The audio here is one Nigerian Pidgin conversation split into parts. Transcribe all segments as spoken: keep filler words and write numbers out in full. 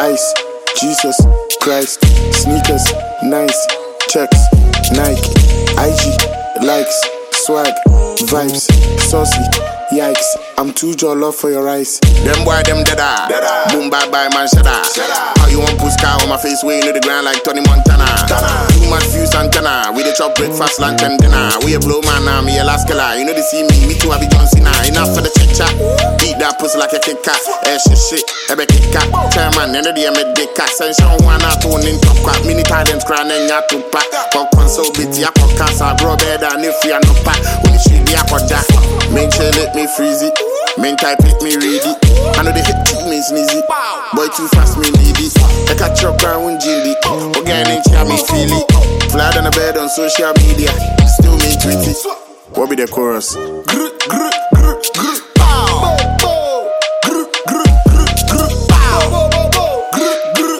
Ice, Jesus, Christ, sneakers, nice, checks, Nike, I G, likes, swag, vibes, saucy, yikes. I'm too jollof for your rice. Them boy, them deada. Boom, bye bye, man, shada. How you want push car on my face, way into the ground like Tony Montana. Too much fuse antenna. We the chop breakfast, lunch, and dinner. We a blow man, now me a last killer. You know they see me, me too, I be John Cena. Enough for the chit chat. Eat that pussy like a Kit Kat. Eh, shit, shit, ebe Kit Kat. Chairman, end of the year, me dick cat. Sensation one, I tone in top crap. Mini talents, crying, and ya to pack. Popcorn so bitty, I pop cancer, bro, better than if we are no pack. When you shoot me, I got that. Make sure let me freeze it. Main type hit me ready. I know they hit two me sneezy. Boy too fast me need it. I catch your car when jilly. Organic chat me feel it. Flat on the bed on social media. Still me tweet it. What be the chorus? Grr, grr, grr, grr, pow. Grr, grr, grr, grr, pow. Grr,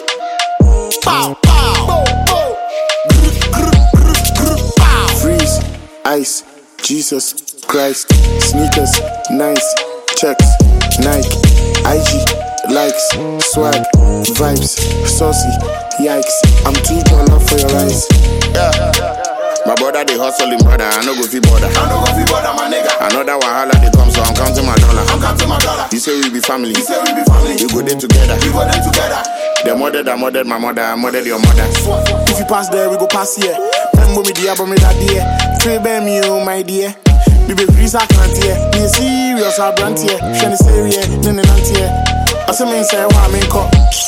grr, pow, pow. Grr, grr, grr, grr, pow. Freeze, ice, Jesus, Christ, sneakers, nice, checks, Nike, I G, likes, swag, vibes, saucy, yikes. I'm too jollof for your rice. Yeah. My brother they hustling, brother. I no go fi bother. I no go fi bother, my nigga. Another wahala they come, so I'm counting my dollar. I'm counting my dollar. You say we be family. You say we be family. We go there together. We go there together. The mother, the mother, my mother, I murdered your mother. If you pass there, we go pass here. Remember me dear, but me that dear. Trey bear me, oh my dear. Me be free, I can't hear. Me serious, I brand here. Shani serious, no, no, not here. I say me say, why me call?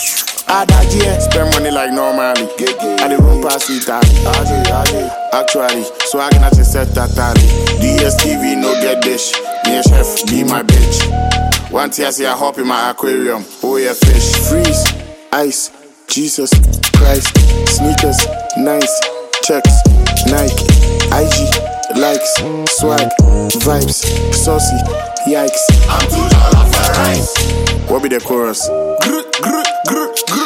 I that year. Spend money like normally. I the room pass it actually, so I can just set that tally. D S T V no get dish. Me a chef, be my bitch. One tear say I hop in my aquarium. Oh yeah, fish. Freeze, ice, Jesus, Christ, sneakers, nice, checks, Nike, I G, likes, swag, vibes, saucy, yikes. I'm too jollof for rice. What be the chorus? Grr, grr, grr, grr.